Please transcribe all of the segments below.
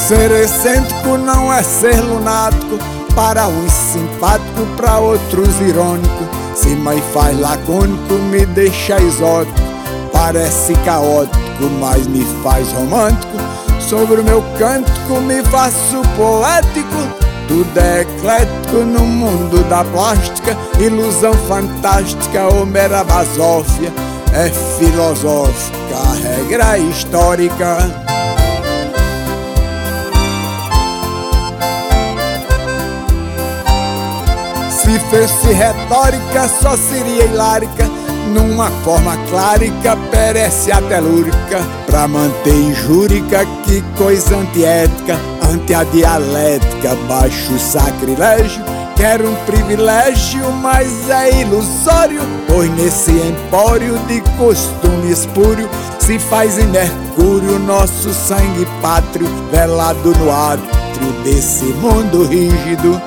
Ser excêntrico não é ser lunático, para uns simpático, para outros irônico. Se mãe faz lacônico, me deixa exótico. Parece caótico, mas me faz romântico. Sobre o meu cântico me faço poético. Tudo é eclético no mundo da plástica, ilusão fantástica ou mera basófia. É filosófica, a regra histórica. Se fosse retórica, só seria hilárica, numa forma clárica, perece até lúrica. Pra manter injúrica, que coisa antiética, anti-dialética, baixo sacrilégio. Quero um privilégio, mas é ilusório, pois nesse empório de costume espúrio se faz em mercúrio nosso sangue pátrio, velado no átrio desse mundo rígido.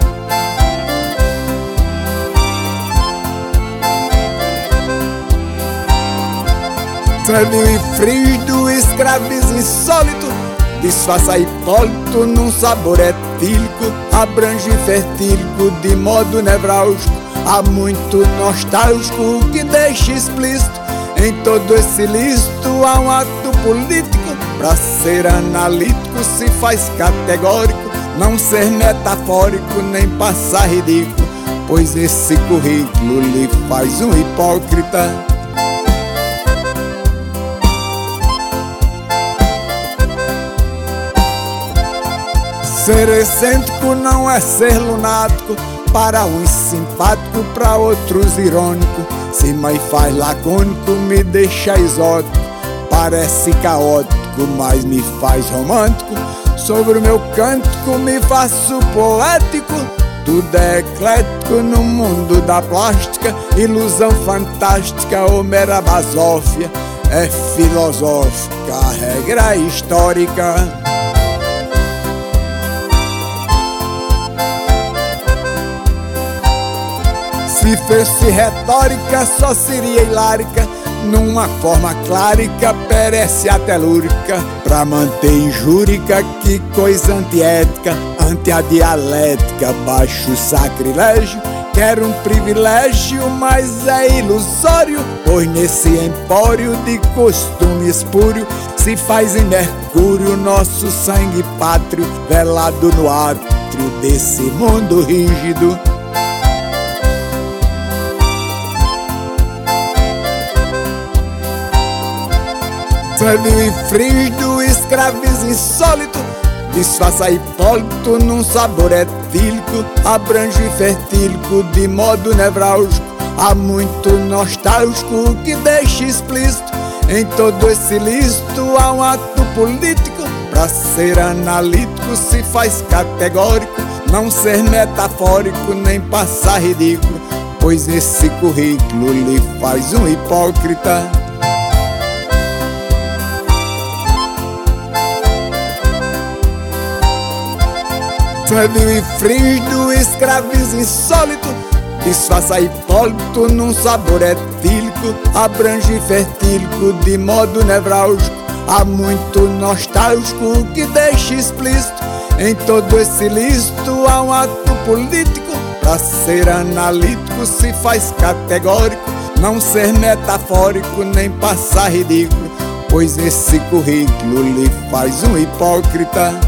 Sério e frígido, escraviza insólito, disfarça Hipólito num sabor etílico, abrange fertílico de modo nevrálgico, há muito nostálgico que deixa explícito. Em todo esse listo há um ato político, pra ser analítico se faz categórico, não ser metafórico nem passar ridículo, pois esse currículo lhe faz um hipócrita. Ser excêntrico não é ser lunático, para uns simpático, para outros irônico. Se mãe faz lacônico, me deixa exótico. Parece caótico, mas me faz romântico. Sobre o meu cântico me faço poético. Tudo é eclético no mundo da plástica, ilusão fantástica ou mera basófia. É filosófica, a regra histórica. Se fosse retórica, só seria hilárica, numa forma clárica, perece até lúrica. Pra manter injúrica, que coisa antiética, anti-dialética, baixo sacrilégio. Quero um privilégio, mas é ilusório, pois nesse empório de costume espúrio se faz em mercúrio nosso sangue pátrio, velado no átrio desse mundo rígido. Sério e frígido, escraviza insólito, disfarça Hipólito num sabor etílico, abrange fertílico de modo nevrálgico, há muito nostálgico que deixa explícito. Em todo esse listo há um ato político, pra ser analítico se faz categórico, não ser metafórico nem passar ridículo, pois esse currículo lhe faz um hipócrita. Sério e frígido, escraviza insólito, disfarça Hipólito num sabor etílico, abrange fertílico de modo nevrálgico, há muito nostálgico que deixa explícito. Em todo esse listo há um ato político, pra ser analítico se faz categórico, não ser metafórico nem passar ridículo, pois esse currículo lhe faz um hipócrita.